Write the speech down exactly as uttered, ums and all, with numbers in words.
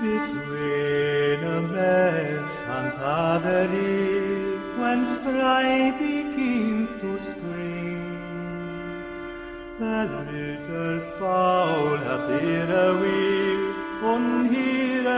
Between a mesh and Havery, when spray begins to spring, the little fowl hath here a wheel, on here